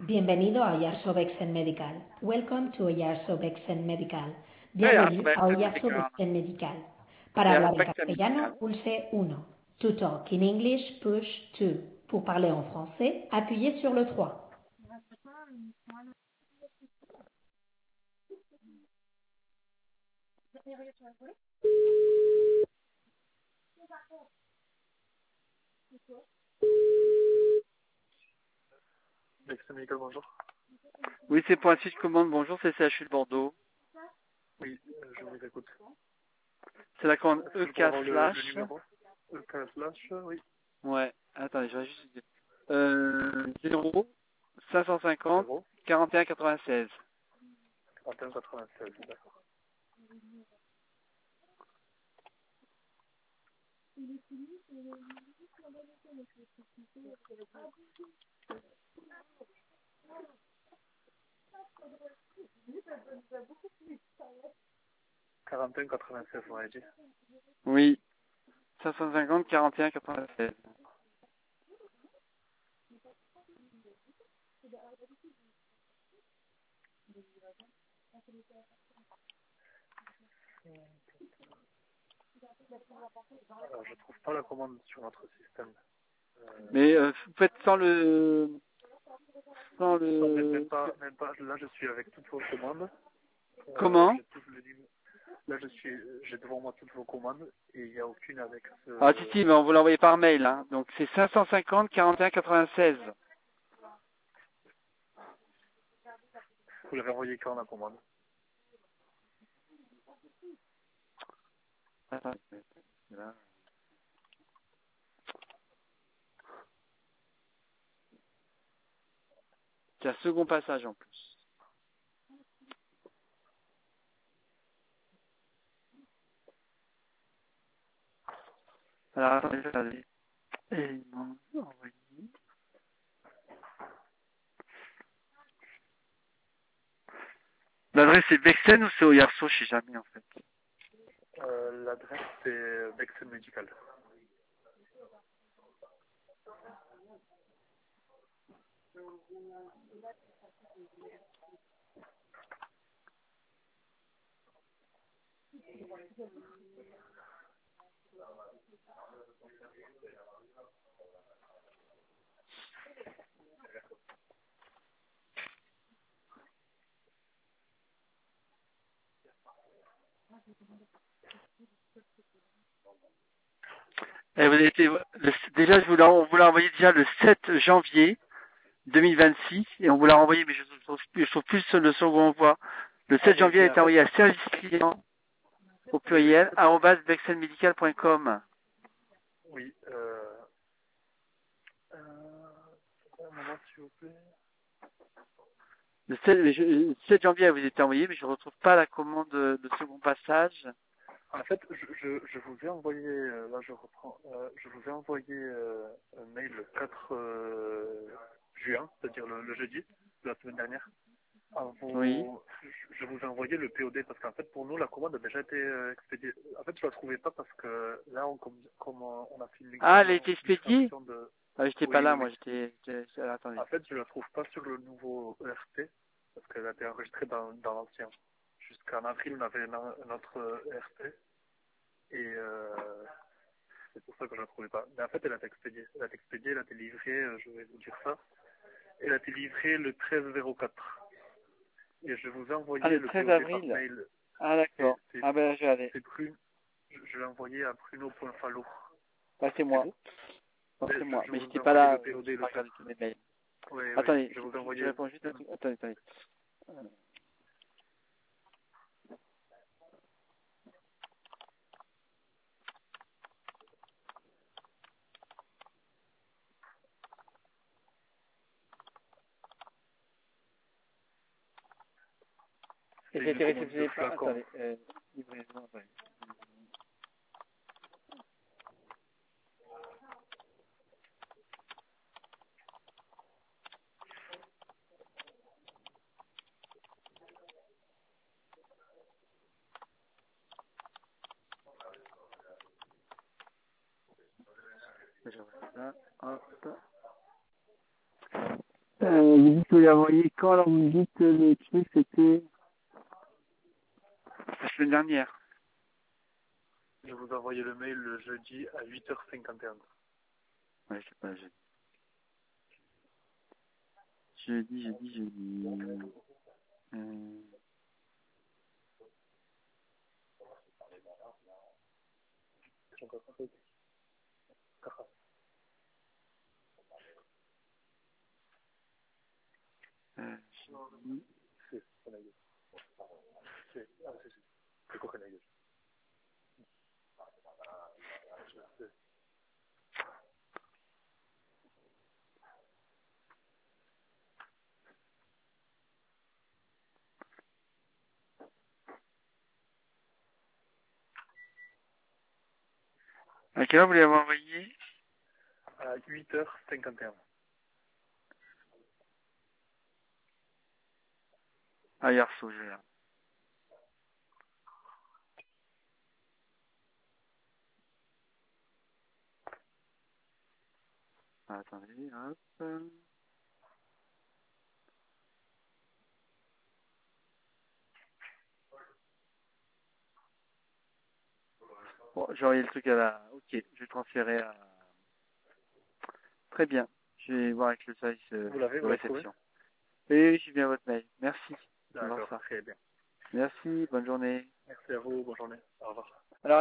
Bienvenido a Oyarzo Vexen Medical. Welcome to Oyarzo Vexen Medical. Hey, Bienvenido a Alberto Oyarzo Medical. Vexen Medical. Para Hey, hablar en Alberto castellano, Medical. pulse 1. To talk in English, push 2. Pour parler en français, appuyez sur le 3. Alex Médical, bonjour. Oui, c'est pour un suite commande. Bonjour, c'est CHU de Bordeaux. Oui, je vous écoute. C'est la commande Est-ce que je EK pourrais avoir le slash. numéro EK slash, oui. Ouais, attendez, je vais juste dire. 0 550 0 41 96. 31 96, d'accord. Quarante et un 96, vous m'avez dit. Oui, 550 41 96. Alors, je trouve pas la commande sur notre système. Mais vous faites sans le... Non, même pas. Là, je suis avec toutes vos commandes. Comment? J'ai tout le numéro. Là, j'ai devant moi toutes vos commandes et il n'y a aucune avec Ah ce. si, mais on vous l'a envoyé par mail. Hein. Donc c'est 550 41 96. Vous l'avez envoyé quand la commande? Attendez, là. C'est un second passage en plus. Alors attendez, attendez. Et non, envoyé. L'adresse c'est Vexen ou c'est Oyarzo? Je sais jamais en fait. L'adresse, c'est Vexen Médical. Et vous avez été, déjà, on vous l'a envoyé déjà le 7 janvier 2026 et on vous l'a renvoyé, mais je trouve plus le second envoi. Le Ah, 7 janvier a mais été en fait, envoyé à service client au oui, pluriel @vexenmedical.com. oui. Un moment, s'il vous plaît. Le 7 janvier a vous été envoyé, mais je ne retrouve pas la commande de second passage. En fait, je vous ai envoyé, là je reprends, je vous ai envoyé un mail le 4 juin, c'est-à-dire le jeudi de la semaine dernière. Oui. Je vous ai envoyé le POD parce qu'en fait pour nous la commande a déjà été expédiée. En fait je la trouvais pas parce que là comme on a fait une Ah, elle a été expédiée? migration de... Ah, j'étais pas Oui, là, oui, moi, oui. alors, attendez. En fait je la trouve pas sur le nouveau ERP parce qu'elle a été enregistrée dans l'ancien. Jusqu'en avril on avait un autre ERP. Et c'est pour ça que je ne la trouvais pas. Mais en fait, elle a été expédiée. Elle a été expédiée, elle a été livrée, je vais vous dire ça. Elle a été livrée le 13/04. Et je vous ai Ah, envoyé le le 13 POD par avril. mail. Ah, d'accord. C'est Ah, ben, je vais aller. Bruno. Je l'ai envoyé à Bruno.fallo. Bah, c'est C'est moi. vous? Non, c'est moi. Je Mais vous j'étais ai pas envoyé le là. POD J'ai le pas regardé 4. tous mes mails. Oui, oui. Attendez, Je vous ai je envoyé. réponds juste un truc. Attendez. Et C'est j'ai une été commande de réceptionné par... flacons. Attendez. Livraison, attendez. Je vois ça. Hop. Vous dites que vous l'avez envoyé quand, alors vous me dites le truc, c'était la semaine dernière. Je vous ai envoyé le mail le jeudi à 8h51. Ouais, c'est pas jeudi. Jeudi. Jeudi. À quelle heure vous l'avez envoyé? À 8h51. Ah, hier soir, je regarde. Ah, attendez, hop. Bon, j'ai envoyé le truc à la... Ok, je vais transférer à... Très bien. Je vais voir avec le service Vous l'avez de trouvé? réception. Oui, j'ai bien votre mail. Merci. Je vais voir D'accord, ça. très bien. Merci, bonne journée. Merci à vous, bonne journée. Au revoir.